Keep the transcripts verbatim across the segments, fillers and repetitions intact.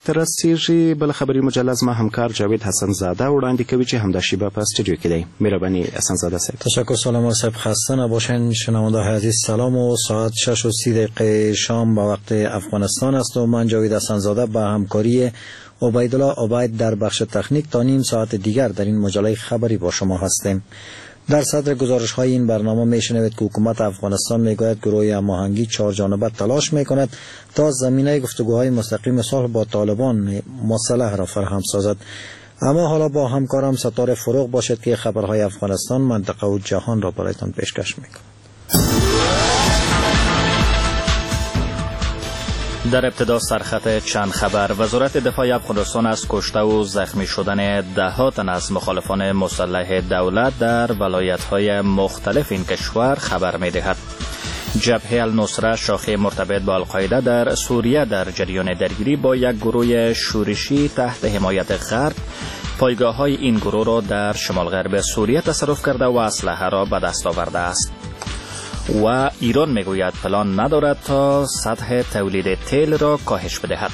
ترسیږي. بل خبري مجله زما همکار جاوید حسن زاده وړاندې کوي چې همدا شیبه په استودیو کې دی. مهرباني حسن زاده صاحب. تشکر سلام صاحب، خسته نباشین. شنونده های عزیز سلام و ساعت شش و سی دقیقه شام به وقت افغانستان است و من جاوید حسن زاده با همکاری عبیدالله عبید در بخش تکنیک تا نیم ساعت دیگر در این مجله خبری با شما هستیم. در صدر گزارش های این برنامه میشنوید که حکومت افغانستان میگوید گروه هماهنگی چهار جانبه تلاش میکند تا زمینه گفتگوهای مستقیم صلح با طالبان مسلح را فراهم سازد. اما حالا با همکارم ستاره فروغ باشد که خبرهای افغانستان، منطقه و جهان را برایتان پیشکش میکند. در ابتدا سرخط چند خبر. وزارت دفاع افغانستان از کشته و زخمی شدن ده ها تن از مخالفان مسلح دولت در ولایت‌های مختلف این کشور خبر می‌دهد. جبهه النصره شاخه مرتبط با القاعده در سوریه در جریان درگیری با یک گروه شورشی تحت حمایت غرب پایگاه‌های این گروه را در شمال غرب سوریه تصرف کرده و اسلحه را به دست آورده است. و ایران میگوید پلان ندارد تا سطح تولید تیل را کاهش بدهد.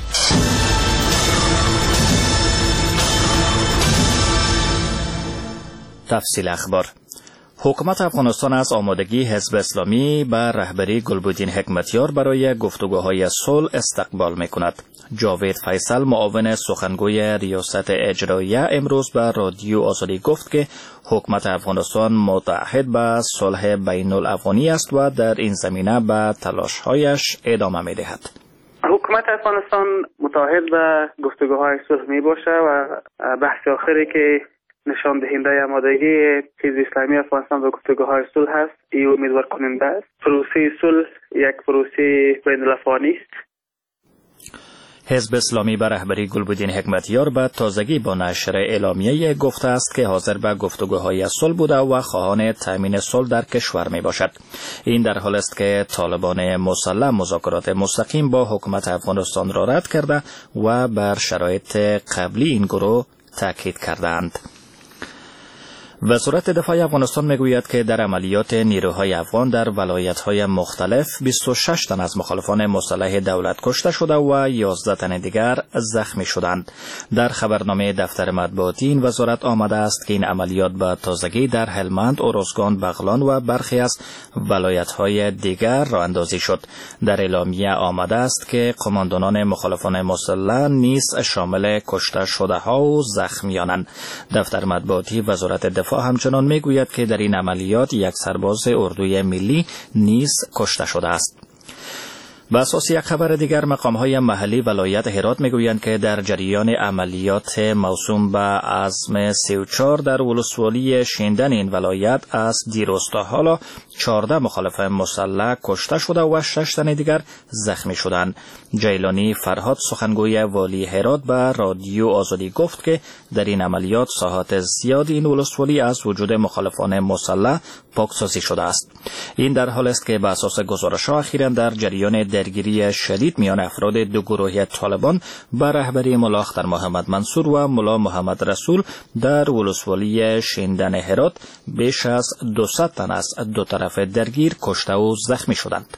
تفصیل اخبار. حکومت افغانستان از آمادگی حزب اسلامی به رهبری گلبدین حکمتیار برای گفتگوهای صلح استقبال میکند. جاوید فیصل معاون سخنگوی ریاست اجراییه امروز به رادیو آزادی گفت که حکومت افغانستان متعهد به صلح بین الافغانی است و در این زمینه به تلاش‌هایش ادامه می‌دهد. حکومت افغانستان متعهد به گفتگوهای صلح میباشه و بحث آخری که نشان دهنده آمادگی حزب اسلامی افغانستان به گفتگوهای صلح است، این امیدوار کننده است. پروسه صلح یک پروسه بین الافغانی است. حزب اسلامی به رهبری گلبدین حکمتیار به تازگی با نشر اعلامیه گفته است که حاضر به گفتگوهای صلح بوده و خواهان تامین صلح در کشور می باشد. این در حال است که طالبان مسلح مذاکرات مستقیم با حکومت افغانستان را رد کرده و بر شرایط قبلی این گروه تاکید کردند. وزارت دفاع افغانستان میگوید که در عملیات نیروهای افغان در ولایت‌های مختلف بیست و شش تن از مخالفان مسلح دولت کشته شده و یازده تن دیگر زخمی شدند. در خبرنامه دفتر مطبوعاتی این وزارت آمده است که این عملیات به تازگی در هلمند، ارزگان، بغلان و برخی از ولایت‌های دیگر راه اندازی شد. در اعلامیه آمده است که قماندانان مخالفان مسلح نیز شامل کشته شده ها و زخمیانند. دفتر مطبوعاتی وزارت دفاع همچنان میگوید که در این عملیات یک سرباز اردوی ملی نیز کشته شده است. به اساس یک خبر دیگر، مقام‌های محلی ولایت هرات میگویند که در جریان عملیات موسوم به عزم سی و چهار در ولسوالی شیندن این ولایت از دیروز تا حالا چهارده مخالف مسلح کشته شده و شش تن دیگر زخمی شدند. جیلانی فرهاد سخنگوی والی هرات به رادیو آزادی گفت که در این عملیات ساحات زیادی این ولسوالی از وجود مخالفان مسلح پاکسازی شده است. این در حال است که به اساس گزارش‌ها اخیراً در جریان درگیری شدید میان افراد دو گروه طالبان به رهبری ملا اختر محمد منصور و ملا محمد رسول در ولسوالی شیندن هرات بیش از دویست تن از دو طرف درگیر کشته و زخمی شدند.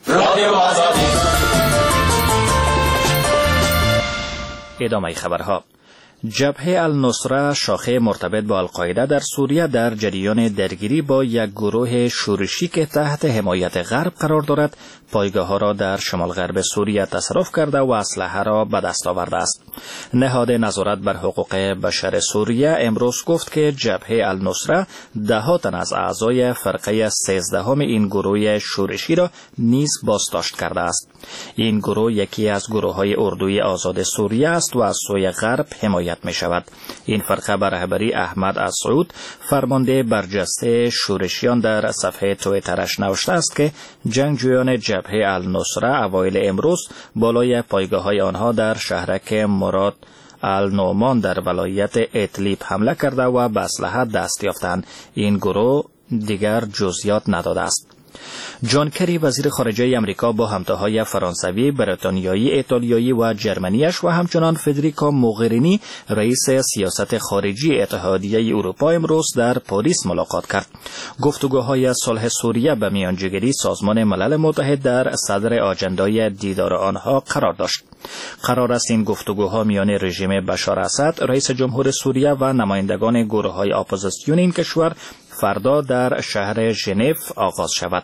ادامه خبرها. جبهه النصره شاخه مرتبط با القاعده در سوریه در جریان درگیری با یک گروه شورشی که تحت حمایت غرب قرار دارد پایگاه را در شمال غرب سوریه تصرف کرده و اسلحه را به دست آورده است. نهاد نظارت بر حقوق بشر سوریه امروز گفت که جبهه النصره ده ها تن از اعضای فرقه سیزدهم این گروه شورشی را نیز بازداشت کرده است. این گروه یکی از گروه‌های اردوی آزاد سوریه است و از سوی غرب حمایت می شود. این فرقه به رهبری احمد السعود فرمانده برجسته شورشیان در صفحه توییترش نوشته است که جنگجویان جبهه النصره اوایل امروز بالای پایگاه‌های آنها در شهرک مراد النعمان در ولایت ادلیب حمله کرده و به اسلحه دست یافتند. این گروه دیگر جزئیات نداده است. جان کری وزیر خارجه امریکا با همتاهای فرانسوی، بریتانیایی، ایتالیایی و جرمنیش و همچنان فدریکا موغرینی رئیس سیاست خارجی اتحادیه اروپا امروز در پاریس ملاقات کرد. گفتگوهای صلح سوریه به میانجیگری سازمان ملل متحد در صدر آجندای دیدار آنها قرار داشت. قرار است این گفتگوها میان رژیم بشار اسد رئیس جمهور سوریه و نمایندگان گروه‌های اپوزیسیون این کشور فردا در شهر ژنو آغاز شود.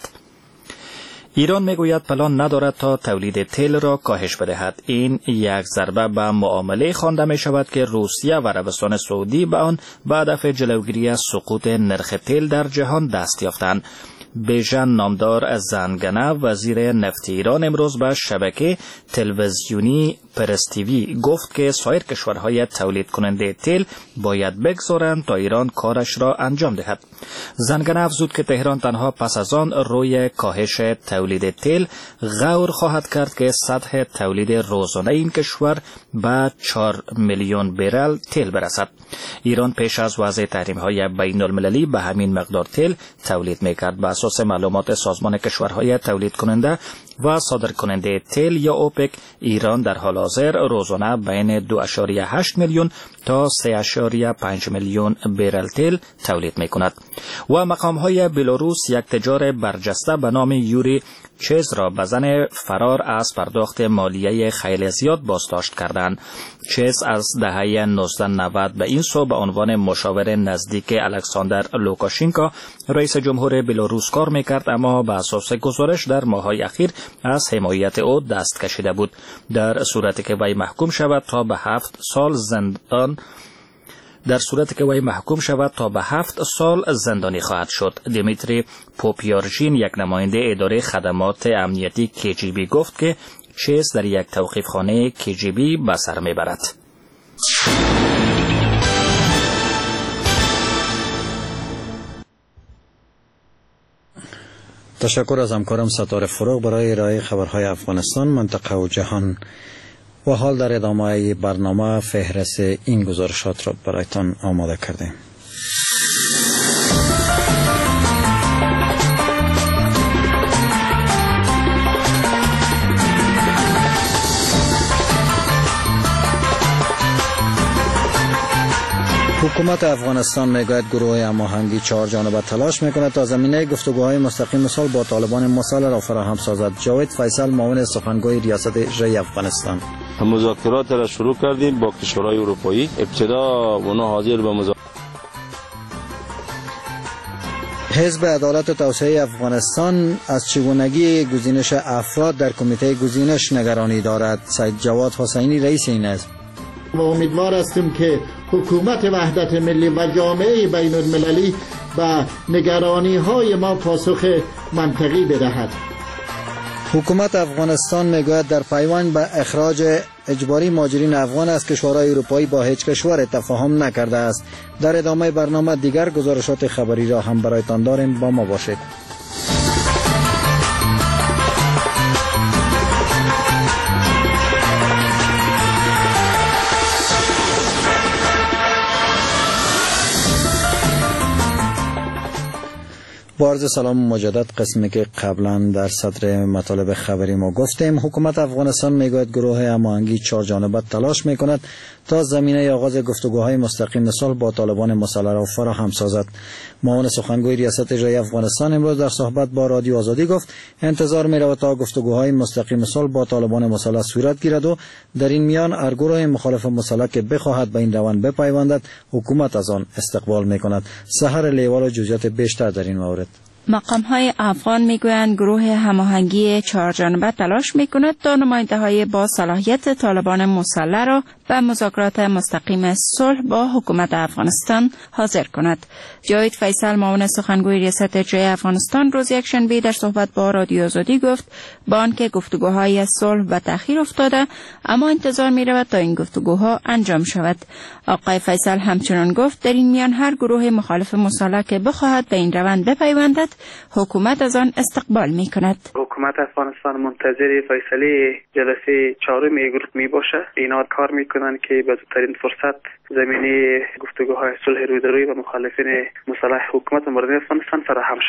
ایران میگوید پلان ندارد تا تولید تیل را کاهش بدهد. این یک ضربه به معامله خوانده می شود که روسیه و عربستان سعودی به آن به هدف جلوگیری از سقوط نرخ تیل در جهان دست یافتند. بیژن نامدار زنگنه وزیر نفت ایران امروز به شبکه تلویزیونی پرستیوی گفت که سایر کشورهای تولید کننده تیل باید بگذارند تا ایران کارش را انجام دهد. زنگنه افزود که تهران تنها پس از آن روی کاهش تولید تیل غور خواهد کرد که سطح تولید روزانه این کشور به چهار میلیون برل تیل برسد. ایران پیش از وضع تحریم‌های بین المللی به همین مقدار تیل تولید می‌کرد. به اساس معلومات سازمان کشورهای تولید کننده و صادر کننده تیل یا اوپک، ایران در حال حاضر روزانه بین دو و هشت میلیون تا سه و پنج میلیون برل تیل تولید می‌کند. و مقام‌های بلاروس یک تجار برجسته به نام یوری چیز را به زن فرار از پرداخت مالیه خیلی زیاد بازداشت کردند. چیز از دهه نوزده نود به این سو به عنوان مشاور نزدیک الکساندر لوکاشینکا رئیس جمهور بلاروس کار میکرد، اما به اساس گزارش در ماه‌های اخیر از حمایت او دست کشیده بود. در صورتی که وی محکوم شود تا به هفت سال زندان در صورتی که وی محکوم شود تا به هفت سال زندانی خواهد شد. دیمیتری پوپیارژین یک نماینده اداره خدمات امنیتی کی جی بی گفت که چیز در یک توقیفخانه کی جی بی به سر میبرد. تشکر از همکارم ستاره فروغ برای ارائه خبرهای افغانستان، منطقه و جهان. و حال در ادامه برنامه فهرست این گزارشات را برایتان آماده کردیم. حکومت افغانستان میگوید گروه هماهنگی چهار جانبه تلاش میکند تا زمینه گفتگوهای مستقیم صلح با طالبان مسلح را فراهم سازد. جاوید فیصل، معاون سخنگوی ریاست اجرایی افغانستان: مذاکرات را شروع کردیم با کشورهای اروپایی. ابتدا اونا حاضر به مذاکرات. حزب عدالت و توسعه افغانستان از چگونگی گزینش افراد در کمیته گزینش نگرانی دارد. سید جواد حسینی رئیس این حزب: ما امیدوار هستیم که حکومت وحدت ملی و جامعه بین المللی به نگرانی های ما پاسخ منطقی بدهد. حکومت افغانستان میگوید در پیوند به اخراج اجباری مهاجرین افغان از کشورهای اروپایی با هیچ کشور تفاهم نکرده است. در ادامه برنامه دیگر گزارشات خبری را هم برایتان داریم، با ما باشید. با عرض سلام مجدد، قسمی که قبلا در صدر مطالب خبری ما گفتیم، حکومت افغانستان میگوید گروه هماهنگی چهار جانبه تلاش میکند تا زمینه آغاز گفتگوهای مستقیم صلح با طالبان مسلح را فراهم سازد. معاون سخنگوی ریاست اجرایی افغانستان امروز در صحبت با رادیو آزادی گفت انتظار میرود تا گفتگوهای مستقیم صلح با طالبان مسلح صورت گیرد و در این میان هر گروه مخالف مسلح که بخواهد به این روند بپیوندد، حکومت از آن استقبال میکند. سحر لیوال جزئیات بیشتر در این مورد. مقام‌های افغان میگویند گروه هماهنگی چهار جانبه تلاش میکند تا نماینده‌های با صلاحیت طالبان مسلح را به مذاکرات مستقیم صلح با حکومت افغانستان حاضر کند. جاوید فیصل، معاون سخنگوی ریاست اجرایی افغانستان، روز یکشنبه در صحبت با رادیو آزادی گفت با آنکه گفتگوهای صلح به تأخیر افتاده، اما انتظار می‌رود تا این گفتگوها انجام شود. آقای فیصل همچنان گفت در این میان هر گروه مخالف مسلح که بخواهد به این روند بپیوندد، حکومت از آن استقبال می‌کند. حکومت افغانستان منتظر فیصله جلسه چهارم گروه می باشه. اینا کار میکنن که به زودترین فرصت زمینه گفتگوهای صلح رویدادی و مخالفین مسلح حکومت مورد افغانستان فراهم شود.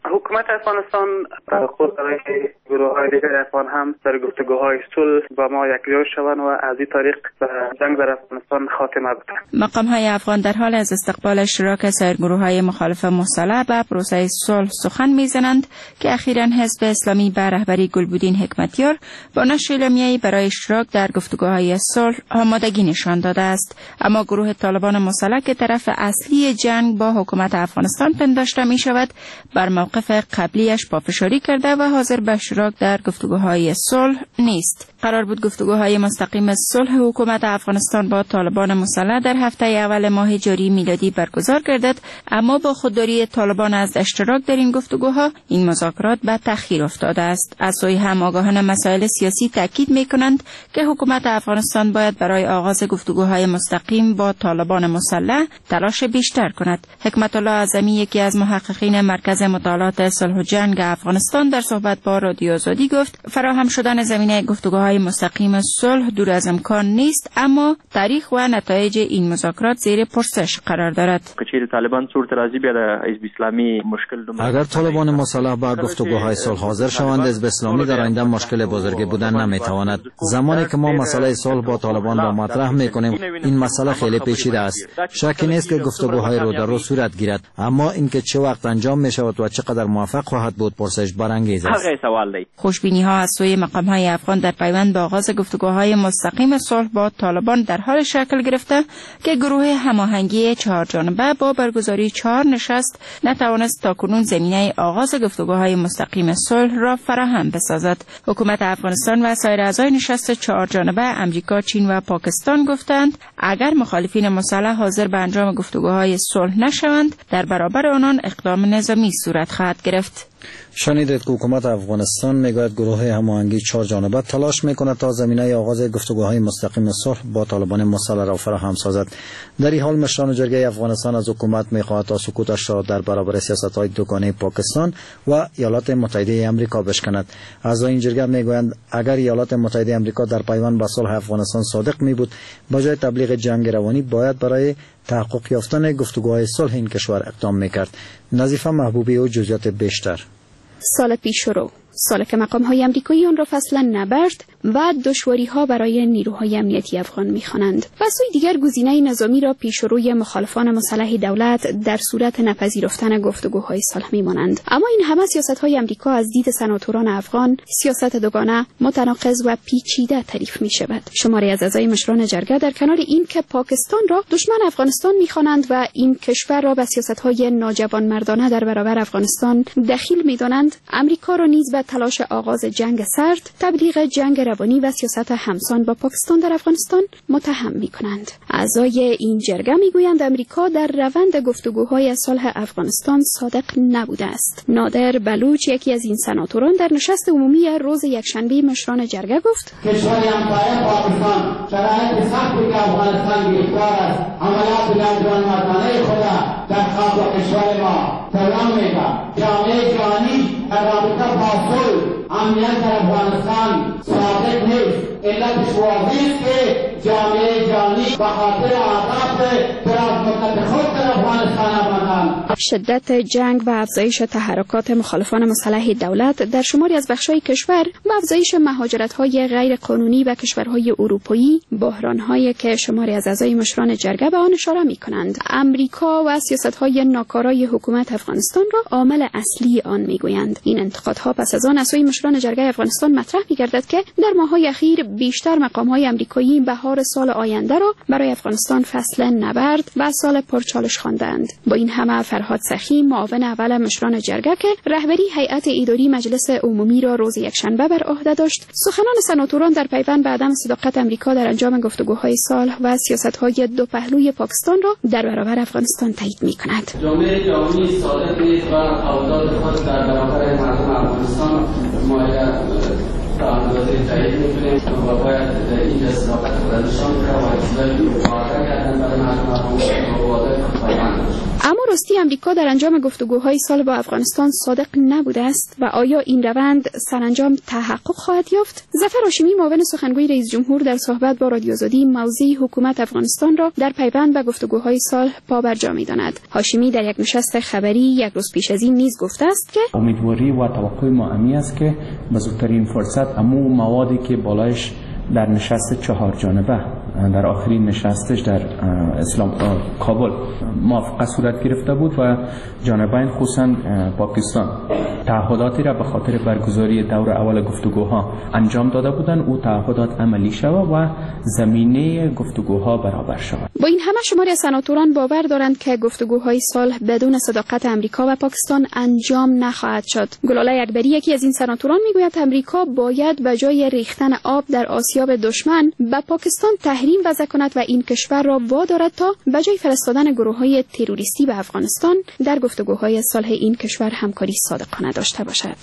حکومت افغانستان توقع دارد که گروه‌های دیگر افغان هم در گفتگوهای صلح با ما یکجا شوند و از این طریق جنگ در افغانستان خاتمه بدهند. مقام‌های افغان در حال از استقبال اشتراک سایر گروه‌های مخالف مسلح به پروسه صلح سخن می‌زنند که اخیراً حزب اسلامی به رهبری گلبودین حکمتیار با نشر اعلامیه‌ای برای اشتراک در گفتگوهای صلح آمادگی نشان داده است. اما گروه طالبان مسلح که طرف اصلی جنگ با حکومت افغانستان پنداشته می‌شود، بر موقف قبلیش پافشاری کرده و حاضر به اشتراک در گفتگوهای صلح نیست. قرار بود گفتگوهای مستقیم صلح حکومت افغانستان با طالبان مسلح در هفته اول ماه جاری میلادی برگزار گردد، اما با خودداری طالبان از اشتراک در این گفتگوها این مذاکرات به تأخیر افتاده است. از سوی هم آگاهان مسائل سیاسی تاکید می‌کنند که حکومت افغانستان باید برای آغاز گفتگوهای مستقیم با طالبان مسلح تلاش بیشتر کند. حکمت الله اعظمی، یکی از محققین مرکز مطالعات صلح و جنگ افغانستان، در صحبت با رادیو آزادی گفت فراهم شدن زمینه گفتگوهای مستقیم صلح دور از امکان نیست، اما تاریخ و نتایج این مذاکرات زیر پرسش قرار دارد. طالبان صورت راضی بیاد حزب اسلامی مشکل اگر طالبان مسلح با گفتگوهای صلح حاضر شوند، حزب اسلامی در آینده مشکل بزرگی بودن نمیتواند. زمانی که ما مسئله صلح با طالبان را مطرح میکنیم، این مسئله خیلی پیچیده است. شکی نیست که گفتگوهای رو در رو صورت گیرد، اما اینکه چه وقت انجام می شود و چقدر موفق خواهد بود پرسش برانگیز است. خوشبینی ها از سوی مقام های افغان در پیوند به آغاز گفتگوهای مستقیم صلح با طالبان در حال شکل گرفته که گروه هماهنگی چهار جانبه با برگزاری چهار نشست نتوانست تاکنون زمینه آغاز گفتگوهای مستقیم صلح را فراهم بسازد. حکومت افغانستان و سایر اعضای نشست چهار جانبه امریکا، چین و پاکستان گفتند اگر مخالفین مسلح حاضر به انجام گفتگوهای صلح نشوند، در برابر آنان اقدام نظامی صورت خواهد گرفت. شنیدید که حکومت افغانستان میگوید گروه هماهنگی چهار جانبه تلاش میکند تا زمینه آغاز گفتگوهای مستقیم صلح با طالبان مسلح را فراهم سازد. در این حال مشران جرگه افغانستان از حکومت میخواهد تا سکوتش را در برابر سیاست‌های دوگانه پاکستان و ایالات متحده آمریکا بشکند. اعضای این جرگه میگویند اگر ایالات متحده آمریکا در پیوند با صلح افغانستان صادق میبود، با جای تبلیغ جنگ روانی باید برای تحقق یافتن گفتگوهای صلح این کشور اقدام میکرد. نظیفه محبوبی و جزئیات بیشتر. سال پیش رو سال که مقام‌های آمریکایی آن را فصلا نبرد و دشواری‌ها برای نیروهای امنیتی افغان می‌خوانند. و سوی دیگر گزینه نظامی را پیشروی مخالفان مسلح دولت در صورت نپذیرفتن گفتگوهای صلح می‌مانند. اما این همه سیاست‌های آمریکا از دید سناتوران افغان سیاست دوگانه، متناقض و پیچیده تعریف می‌شود. شماری از اعضای مشران جرگه در کنار این که پاکستان را دشمن افغانستان می‌خوانند و این کشور را به سیاست‌های ناجوانمردانه در برابر افغانستان دخیل می‌دانند، آمریکا را نیز تلاش آغاز جنگ سرد، تبلیغ جنگ روانی و سیاست همسان با پاکستان در افغانستان متهم می‌کنند. اعضای این جرگه می‌گویند آمریکا در روند گفتگوهای صلح افغانستان صادق نبوده است. نادر بلوچ، یکی از این سناتوران، در نشست عمومی روز یکشنبه مشران جرگه گفت: کشور همسایه پاکستان شرایط سختی که افغانستان گرفتار است، عملیات ناجوانمردانه خود در خاک کشور ما تمام می‌کند. جامعه جهانی در رابطه با صلح امنیت در افغانستان صادق نیست. علتش واضح است که جامعه جهانی به خاطر اهداف دراز مدت خود در افغانستان آمدند. شدت جنگ و افزایش تحرکات مخالفان مسلح دولت در شماری از بخش‌های کشور و افزایش مهاجرت‌های غیر قانونی به کشورهای اروپایی، بحران‌هایی که شماری از اعضای مشران جرگه به آن اشاره می‌کنند، امریکا و سیاست‌های ناکارای حکومت افغانستان را عامل اصلی آن می‌گویند. این انتقادها پس از آن از سوی مشران جرگه افغانستان مطرح می‌گردد که در ماه‌های اخیر بیشتر مقام‌های آمریکایی بهار سال آینده را برای افغانستان فصل نبرد و سال پرچالش خواندند. با این همه فرهاد سخی، معاون اول مشران جرگه که رهبری هیئت اداری مجلس عمومی را روز یکشنبه بر عهده داشت، سخنان سناتوران در پیوند به عدم صداقت آمریکا در انجام گفتگوهای صلح و سیاست‌های دو پهلوی پاکستان را در برابر افغانستان تایید می‌کند. جامعه جهانی صادق نیست و قرارداد خود در برابر مردم افغانستان مایل تا اندازه تایید میکنیم و باید این صداقت را نشان بده و اجرای مبارزه کردن برای مردم اما راستی امریکا در انجام گفتگوهای سال با افغانستان صادق نبوده است و آیا این روند سرانجام تحقق خواهد یافت؟ ظفر هاشمی معاون سخنگوی رئیس جمهور در صحبت با رادیو آزادی موضع حکومت افغانستان را در پیوند به گفتگوهای سال پابرجا می‌داند. هاشمی در یک نشست خبری یک روز پیش از این نیز گفته است که امیدواری و توقع ما امی است که به زودترین فرصت امو موادی که بالایش در نشست چهار جانبه در آخرین نشستش در اسلام کابل موافقت صورت گرفته بود و جانبین خصوصا پاکستان تعهداتی را به خاطر برگزاری دور اول گفتگوها انجام داده بودند، او تعهدات عملی شود و زمینه گفتگوها برابر شود. با این همه شماری از سناتوران باور دارند که گفتگوهای صلح بدون صداقت امریکا و پاکستان انجام نخواهد شد. گلاله اکبری یکی از این سناتوران میگوید امریکا باید به جای ریختن آب در آسیاب دشمن به پاکستان تحریم وضع کند و این کشور را وادارد تا به جای فرستادن گروه‌های تروریستی به افغانستان در گفتگوهای صلح این کشور همکاری صادقانه داشته باشد.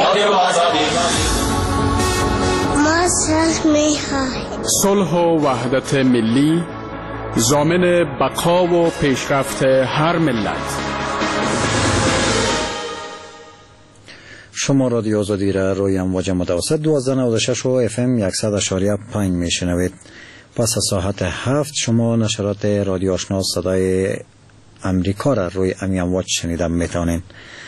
ما صلح می‌خواهیم. صلح و وحدت ملی ضامن بقا و پیشرفت هر ملت. شما رادیو آزادی را روی امواج متوسط دوازده نود و شش و اف ام صد و شش و پنج میشنوید. پس از ساعت هفت شما نشرات رادیو آشنا صدای امریکا را روی امی امواج شنیدن میتونید.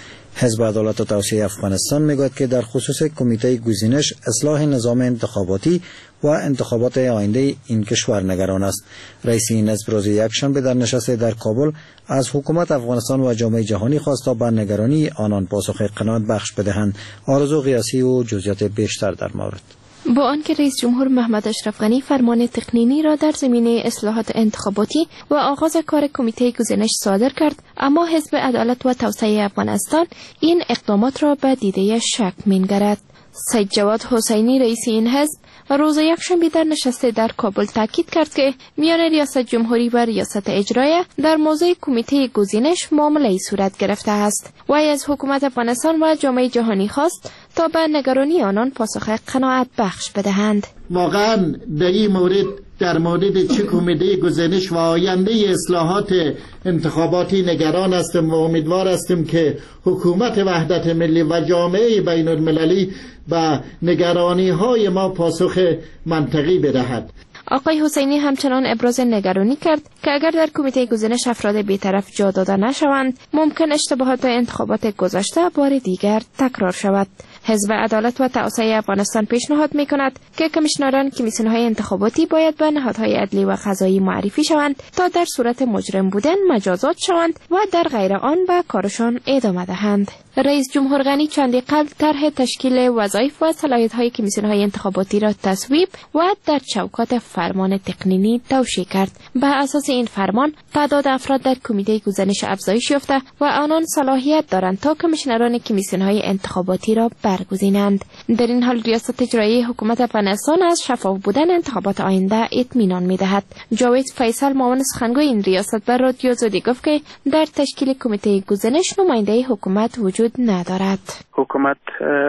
حزب عدالت و توسعه افغانستان میگوید که در خصوص کمیته گزینش اصلاح نظام انتخاباتی و انتخابات آینده این کشور نگران است. رئیس این حزب روز یکشنبه در نشست در کابل از حکومت افغانستان و جامعه جهانی خواست تا به نگرانی آنان پاسخ قناعت بخش بدهند. آرزو قیاسی و جزئیات بیشتر در مورد. با آنکه رئیس جمهور محمد اشرف غنی فرمان تقنینی را در زمینه اصلاحات انتخاباتی و آغاز کار کمیته گزینش صادر کرد، اما حزب عدالت و توسعه افغانستان این اقدامات را به دیده شک می‌نگرد. سید جواد حسینی رئیس این حزب روز یکشنبه در نشست در کابل تاکید کرد که میان ریاست جمهوری و ریاست اجرایه در موضوع کمیته گزینش معامله‌ای صورت گرفته است و از حکومت افغانستان و جامعه جهانی خواست تا به نگرانی آنان پاسخ قناعت بخش بدهند. واقعا در این مورد در مورد چه کمیته گزینش و آینده اصلاحات انتخاباتی نگران هستم و امیدوار هستم که حکومت وحدت ملی و جامعه بین المللی به نگرانی های ما پاسخ منطقی بدهد. آقای حسینی همچنان ابراز نگرانی کرد که اگر در کمیته گزینش افراد بی‌طرف جا داده نشوند، ممکن اشتباهات انتخابات گذشته بار دیگر تکرار شود. حزب عدالت و توسعه افغانستان پیشنهاد می‌کند که کمیشنران کمیسیون‌های انتخاباتی باید به نهادهای عدلی و قضایی معرفی شوند تا در صورت مجرم بودن مجازات شوند و در غیر آن به کارشان ادامه دهند. رئیس جمهور غنی چندی قبل طرح تشکیل وظایف و صلاحیت‌های کمیسیون‌های انتخاباتی را تصویب و در چوکات فرمان تقنینی توشیح کرد. به اساس این فرمان تعداد افراد در کمیته گزینش افزایش یافته و آنان صلاحیت دارند تا کمیشنران کمیسیون‌های انتخاباتی را برگزینند. در این حال ریاست اجرایی حکومت افغانستان از شفاف بودن انتخابات آینده اطمینان می‌دهد. جاوید فیصل معاون سخنگوی این ریاست به رادیو آزادی گفت که در تشکیل کمیته گزینش نماینده حکومت وجود ندارد. حکومت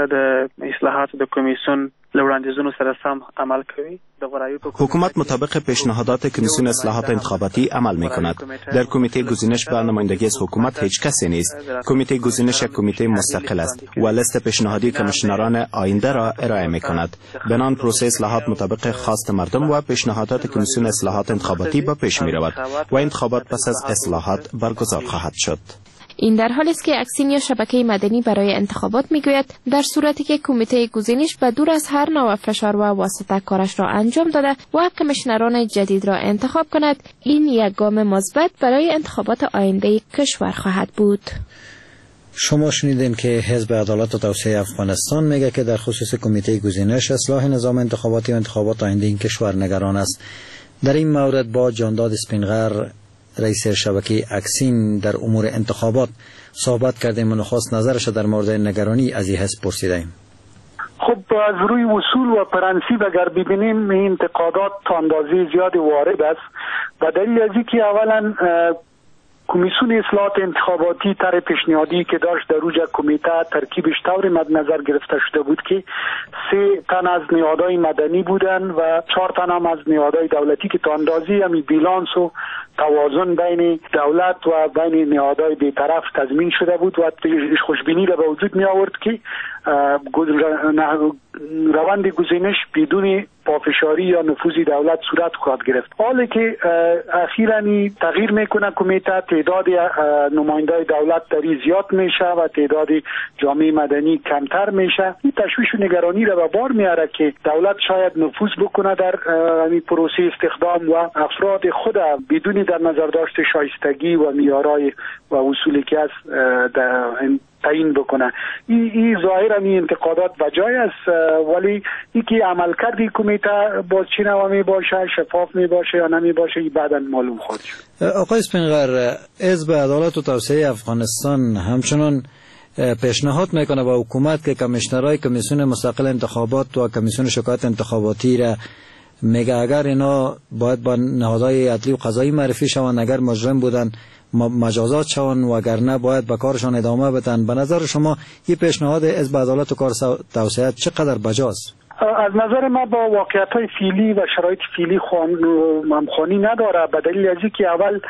د اصلاحات د کمیسیون لوړاندیزونو سره سم عمل کوي. حکومت مطابق پیشنهادات کمیسیون اصلاحات انتخاباتی عمل می کند. در کمیته گزینش به نمایندگی از حکومت هیچ کسی نیست. کمیته گزینش یک کمیته مستقل است و لیست پیشنهادی کمیشنران آینده را ارائه می کند. بنان پروسه اصلاحات مطابق خواست مردم و پیشنهادات کمیسیون اصلاحات انتخاباتی به پیش می رود و انتخابات پس از اصلاحات برگزار خواهد شد. این در حالی است که اکسین یا شبکه مدنی برای انتخابات میگوید در صورتی که کمیته گزینش به دور از هر نوع فشار و واسطه کارش را انجام داده و کمیشنران جدید را انتخاب کند، این یک گام مثبت برای انتخابات آینده کشور خواهد بود. شما شنیدین که حزب عدالت و توسعه افغانستان میگه که در خصوص کمیته گزینش اصلاح نظام انتخاباتی و انتخابات آینده این کشور نگران است. در این مورد با جانداد اسپینغر رئیس شبکه اکسین در امور انتخابات صحبت کردیم و نخواست نظرش در مورد نگرانی از این حزب پرسیدیم. خب از روی اصول و پرنسیب اگر ببینیم این انتقادات تا اندازه زیادی وارد است و دلیل از اینکه اولا کمیسیون اصلاحات انتخاباتی طرح پیشنهادی که داشت در روج کمیته ترکیبش طور مد نظر گرفته شده بود که سه تن از نهادهای مدنی بودن و چهار تن هم از نهادهای دولتی که تا اندازی همی بیلانس و توازن بین دولت و بین نهادهای بی‌طرف تضمین شده بود و خوشبینی را به وجود می آورد که روند گزینش بدون پافشاری یا نفوذ دولت صورت خواهد گرفت. حالی که اخیراً تغییر میکنه کمیته، تعداد نمایندای دولت دری زیاد میشه و تعداد جامعه مدنی کمتر میشه. این تشویش و نگرانی را به بار میاره که دولت شاید نفوذ بکنه در این پروسه استخدام و افراد خود بدون در نظر داشت شایستگی و معیارهای و اصولی که از تعیین بکنه. این ای ظاهرا این انتقادات بجای است، ولی این که عملکرد کمیته باز چی نوا می باشه، شفاف می باشه یا نمی باشه، این بعدا معلوم خواهد شد. آقای اسپینغر، حزب عدالت و توسعه افغانستان همچنان پیشنهاد میکنه با حکومت که کمیشنرای کمیسیون مستقل انتخابات و کمیسیون شکایت انتخاباتی را میگه اگر اینا باید با نهادهای عدلی و قضایی معرفی شوند، اگر مجرم بودن مجازات شوند و اگر نه باید به کارشان ادامه بدن. به نظر شما این پیشنهاد حزب عدالت و کار توسعه چقدر بجاست؟ از نظر ما با واقعیت‌های فعلی و شرایط فعلی همخوانی نداره، به دلیل از اینکه اول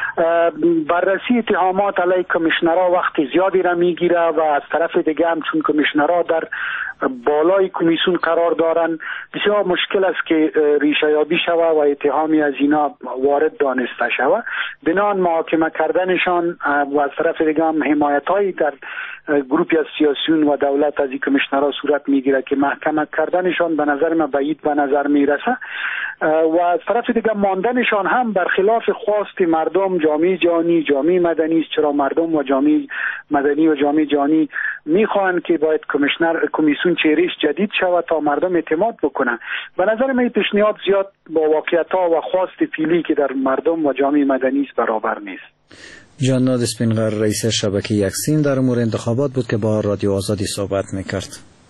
بررسی اتهامات علیه کمیشنرها وقت زیادی را میگیره و از طرف دیگه هم چون کمیشنرها در بالای کمیسیون قرار دارن بسیار مشکل است که ریشه یابی شوه و اتهامی از اینا وارد دانسته شوه. بنان محاکمه کردنشان و از طرف دیگه هم حمایت‌هایی در گروپی از سیاسیون و دولت از این کمیشنرها صورت میگیره که محکمه کردنشان به نظر من بعید به نظر میرسه و از طرف دیگه ماندنشان هم برخلاف خواست مردم، جامعه جهانی، جامعه مدنی است. چرا مردم و جامعه مدنی و جامعه جهانی میخوان که باید کمیشنر کمیسیون چهرهش جدید شود تا مردم اعتماد بکنن. به نظر من پیشنهاد زیاد با واقعیت‌ها و خواست فعلی که در مردم و جامعه مدنی است برابر نیست. جناد اسپینغر، رئیس شبکه یکسین در امور انتخابات بود که با رادیو آزادی صحبت میکرد.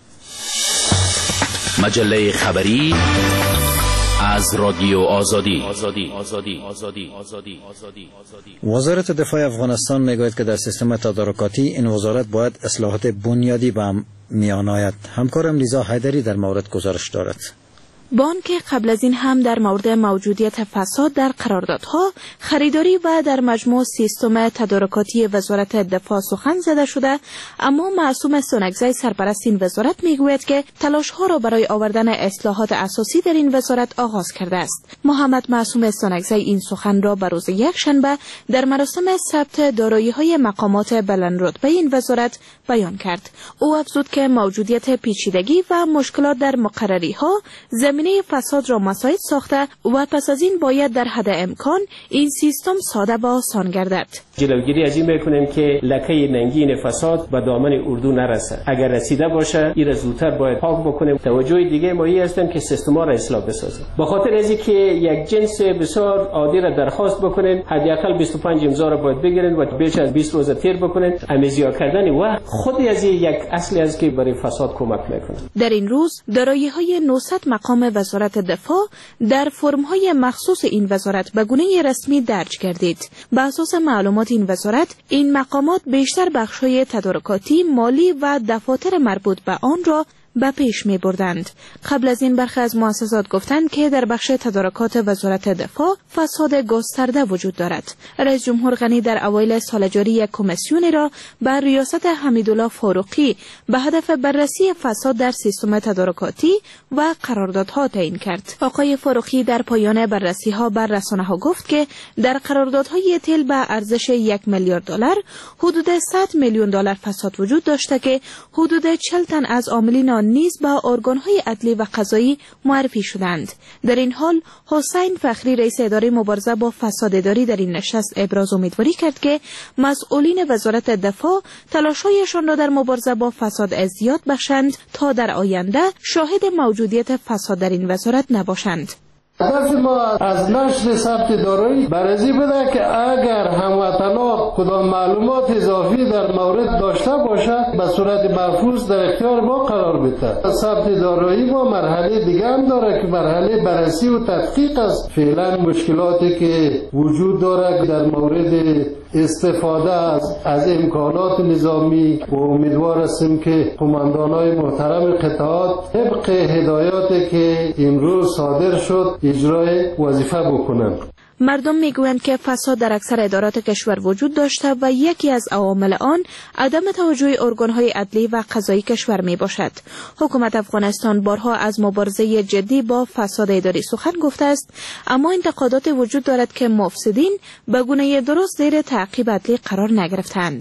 مجله خبری از رادیو آزادی. وزارت دفاع افغانستان میگوید که در سیستم تدارکاتی این وزارت باید اصلاحات بنیادی به هم میان آید. همکارم لیزا حیدری در مورد گزارش دارد. بانک قبل از این هم در مورد موجودیت فساد در قراردادها، خریداری و در مجموع سیستم تدارکاتی وزارت دفاع سخن زده شده، اما معصوم سونگزی سرپرست این وزارت میگوید که تلاش‌ها را برای آوردن اصلاحات اساسی در این وزارت آغاز کرده است. محمد معصوم سونگزی این سخن را بر روز یکشنبه در مراسم ثبت دارایی‌های مقامات بلندرتبه این وزارت بیان کرد. او افزود که موجودیت پیچیدگی و مشکلات در مقرری‌ها زمینه فساد را مساعد ساخته و پس از این باید در حد امکان این سیستم ساده و آسان گردد. جلوگیری از این میکنیم که لکه ننگین فساد به دامن اردو نرسه. اگر رسیده باشه این را زودتر باید پاک بکنیم. توجه دیگه ما این هستیم که سیستما را اصلاح بسازیم. به خاطر از اینکه یک جنس بسیار عادی را درخواست بکنین، حداقل بیست و پنج امضا را باید بگیرین و بیش از بیست روز تیر بکنین. امیزیا کردن وقت خود از یک اصلی است که برای فساد کمک میکنه. در این روز دارایی‌های نهصد مقام وزارت دفاع در فرم‌های مخصوص این وزارت به گونه رسمی درج گردید. بر اساس معلومات این وزارت، این مقامات بیشتر بخش‌های تدارکاتی، مالی و دفاتر مربوط به آن را به پیش می بردند. قبل از این برخی از مؤسسات گفتند که در بخش تدارکات وزارت دفاع فساد گسترده وجود دارد. رئیس جمهور غنی در اوایل سال جاری یک کمیسیونی را بر ریاست حمیدالله فاروقی به هدف بررسی فساد در سیستم تدارکاتی و قراردادها تعیین کرد. آقای فاروقی در پایان بررسی‌ها بر رسانه‌ها گفت که در قراردادهای تیل به ارزش یک میلیارد دلار حدود صد میلیون دلار فساد وجود داشته که حدود چهل تن از عاملین نیز به ارگان‌های عدلی و قضایی معرفی شدند. در این حال حسین فخری رئیس اداره مبارزه با فساد اداری در این نشست ابراز امیدواری کرد که مسئولین وزارت دفاع تلاش‌هایشان را در مبارزه با فساد ازدیاد بخشند تا در آینده شاهد موجودیت فساد در این وزارت نباشند. هدف ما از نشر ثبت دارایی برازی بده که اگر هموطنا کدام معلومات اضافی در مورد داشته باشد به صورت محفوظ در اختیار ما قرار بده. ثبت دارایی ما مرحله دیگه هم داره که مرحله بررسی و تحقیق است. فعلا مشکلاتی که وجود داره در مورد استفاده از از امکانات نظامی و امیدوار هستیم که قماندانای محترم قطعات طبق هدایاتی که امروز صادر شد اجرای وظیفه بکنند. مردم میگویند که فساد در اکثر ادارات کشور وجود داشته و یکی از عوامل آن عدم توجه ارگان‌های عدلی و قضایی کشور می باشد. حکومت افغانستان بارها از مبارزه جدی با فساد اداری سخن گفته است، اما انتقادات وجود دارد که مفسدین به گونه درست زیر تعقیب عدلی قرار نگرفتند.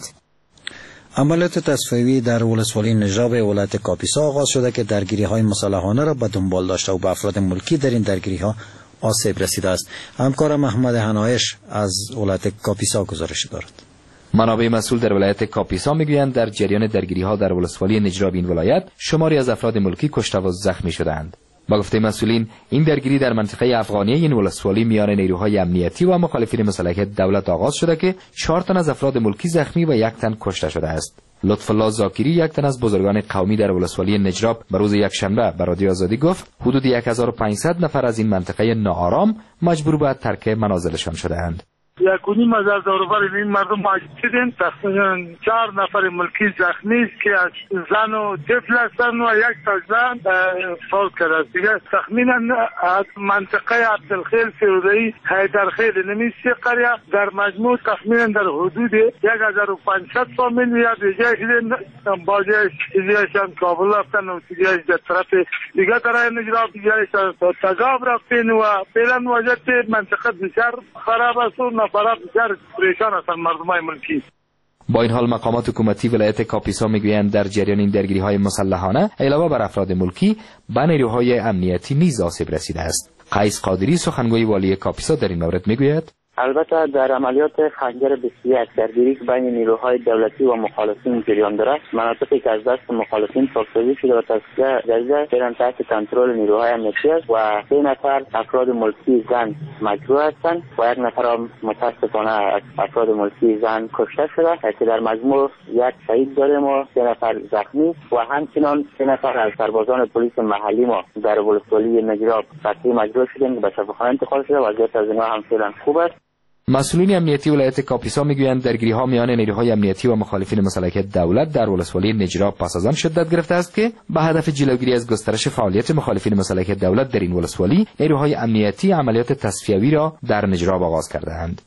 عملیات تصفیه‌ای در ولسوالی نجراب ولایت کاپیسا آغاز شده که درگیری‌های مسلحانه را به دنبال داشته و به افراد ملکی در این درگیری‌ها آسیب رسیده است. همکار محمد حنایش از ولایت کاپیسا گزارش دارد. منابع مسئول در ولایت کاپیسا میگویند در جریان درگیری‌ها در ولسوالی نجراب این ولایت شماری از افراد ملکی کشته و زخمی شدند. با گفته مسئولین این درگیری در منطقه افغانی این ولسوالی میان نیروهای امنیتی و مخالفین مسلح دولت آغاز شده که چهار تن از افراد ملکی زخمی و یک تن کشته شده است. لطف الله زاکری یک تن از بزرگان قومی در ولسوالی نجراب به روز یکشنبه به رادیو آزادی گفت حدود هزار و پانصد نفر از این منطقه ناآرام مجبور به ترک منازلشان شده‌اند. یک و نیم هزار داروبر این مردم ماجد شدن. تقریبا چهار نفر ملکی زخمی است که از زن و طفل هستند و یک تا زن فوت کرده است. دیگه تخمینا از منطقه عبدالخیل فیروزه‌ای حیدرخیل نمیشه قریه در مجموع تخمینا در حدود یک هزار و پانصد فامیل یا دیگه شدن. باجهش دیگهشان کابل رفتن و دیگهش در طرف دیگه طرف نجراب دیگهشان تگاب رفتن و فعلا وضعیت منطقه بسیار خراب است و برای بسیار پریشان هستند مردمای ملکی. با این حال مقامات حکومتی ولایت کاپیسا میگویند در جریان این درگیری‌های مسلحانه علاوه بر افراد ملکی به نیروهای امنیتی نیز آسیب رسیده است. قیس قادری سخنگوی والی کاپیسا در این مورد میگوید البته در عملیات خنجر بیست و یک درگیری که بین نیروهای دولتی و مخالفین جریان دارد، مناطقی که از دست مخالفین پاکسازی شده و تصفیه جدید فعلا تحت کنترل نیروهای امنیتی است و سه نفر افراد ملکی زن مجروح هستند و یک نفر هم متاسفانه از افراد ملکی زن کشته شده که در مجموع یک شهید داریم و سه نفر زخمی و همچنان سه نفر از سربازان پلیس محلی ما در ولسوالی نجراب قطعی مجروح شدند که به شفاخانه انتقال شده و وضعیت از اینها هم فعلا خوب است. مسئولین امنیتی ولایت کاپیسا میگویند درگیری‌ها میان نیروهای امنیتی و مخالفین مسلح دولت در ولسوالی نجراب پس از آن شدت گرفته است که به هدف جلوگیری از گسترش فعالیت مخالفین مسلح دولت در این ولسوالی نیروهای امنیتی عملیات تصفیه‌ای را در نجراب آغاز کرده‌اند.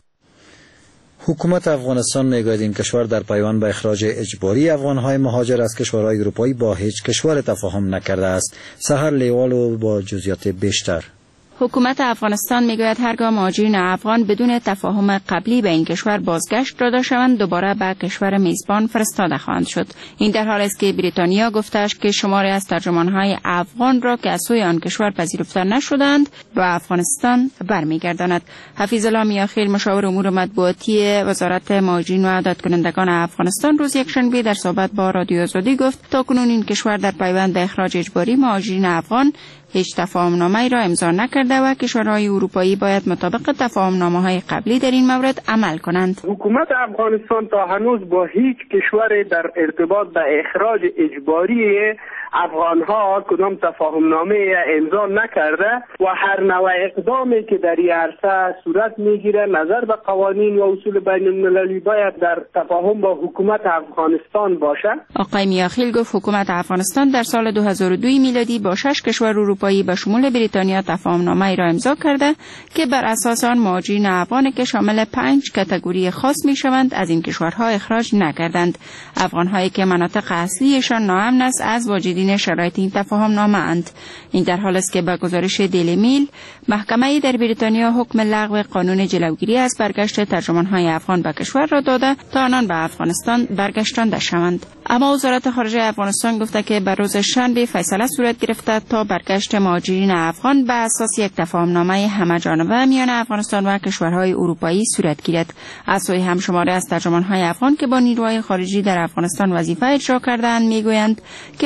حکومت افغانستان میگوید این کشور در پیوند به اخراج اجباری افغانهای مهاجر از کشورهای اروپایی با هیچ کشور تفاهم نکرده است. سحر لیوالو با جزئیات بیشتر. حکومت افغانستان میگوید هرگاه مهاجرین افغان بدون تفاهم قبلی به این کشور بازگشت داده شوند دوباره به کشور میزبان فرستاده خواهند شد. این در حالی است که بریتانیا گفته است که شماری از ترجمانهای افغان را که از سوی آن کشور پذیرفته نشدند به افغانستان برمیگرداند. حفیظ الله میاخیل مشاور امور مطبوعاتی وزارت مهاجرین و عادت کنندگان افغانستان روز یکشنبه در صحبت با رادیو آزادی گفت تاکنون این کشور در پیوند به اخراج اجباری مهاجرین افغان هیچ تفاهم‌نامه‌ای را امضا نکرده و کشورهای اروپایی باید مطابق تفاهم‌نامه‌های قبلی در این مورد عمل کنند. حکومت افغانستان تا هنوز با هیچ کشور در ارتباط به اخراج اجباری افغان‌ها کدام تفاهم‌نامه امضا نکرده و هر نوع اقدامی که در این عرصه صورت می‌گیره نظر به قوانین و اصول بین‌المللی باید در تفاهم با حکومت افغانستان باشد. آقای میاخیل گفت حکومت افغانستان در سال دو هزار و دو میلادی با شش کشور اروپایی به شمول بریتانیا تفاهم‌نامه‌ای را امضا کرده که بر اساس آن مهاجرین افغان که شامل پنج کاتگوری خاص می‌شوند از این کشورها اخراج نکردند. افغان‌هایی که مناطق اصلیشان ناامن است از واجدین شرایط این تفاهم‌نامه اند. این در حالی است که به گزارش دیلی میل محکمه در بریتانیا حکم لغو قانون جلوگیری از برگشت ترجمان‌های افغان به کشور را داده تا آنان به افغانستان برگشتانده شوند. اما وزارت خارجه افغانستان گفته که بر روز شنبه فیصله صورت گرفته تا برگشت مهاجرین افغان به اساس یک تفاهم‌نامه همه‌جانبه میان افغانستان و کشورهای اروپایی صورت گیرد. از سوی همشماری از ترجمان‌های افغان که با نیروهای خارجی در افغانستان وظیفه اجرا کرده‌اند میگویند که مورد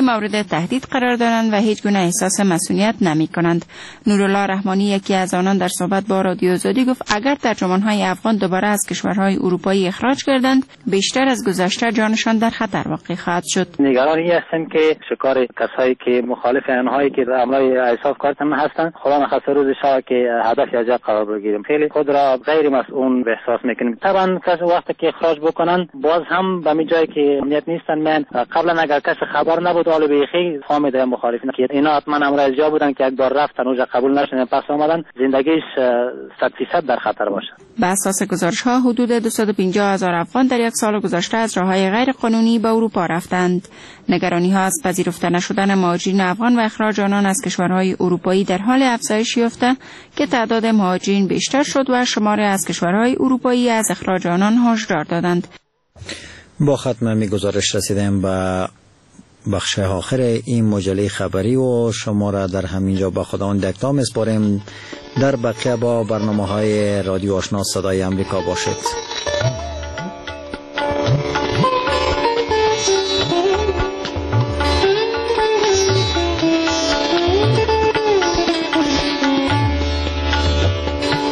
تهدید قرار دارند و هیچ گونه احساس مسئولیت نمی کنند. نورالله رحمانی یکی از آنان در صحبت با رادیو آزادی گفت اگر ترجمان‌های افغان دوباره از کشورهای اروپایی اخراج کردند بیشتر از گذشته جانشان در خطر واقع خواهد شد. نگران این هستیم که شکار کسایی که مخالف آنهایی که حمله اعصاب کارتن هستند خدا نخواسته روز شاه که هدف یا قرار بگیریم. خیلی خود را غیر مسئول احساس میکنیم. طبعا کسی وقتی که اخراج بکنن باز هم به می جایی که امنیت نیستن. من قبلا اگر کسی خبر نبود حال بیخی فهمیده مخالفین که اینا حتما امر از جا بودن که یک بار رفتن اونجا قبول نشدن پس آمدن زندگیش صد درصد در خطر باشه. به اساس گزارش ها حدود دویست و پنجاه هزار افغان در یک سال گذشته از راههای غیر قانونی به اروپا رفتند. نگرانی ها از پذیرفته نشدن مهاجرین افغان و اخراج آنان از کشورهای اروپایی در حال افزایش یافته که تعداد مهاجرین بیشتر شد و شماری از کشورهای اروپایی از اخراج آنان هشدار دادند. با ختم می گزارش رسیدیم به بخش آخر این مجله خبری و شما را در همینجا با خداوند یکتا میسپاریم. در بقیه با برنامه های رادیو آشنا صدای امریکا باشید.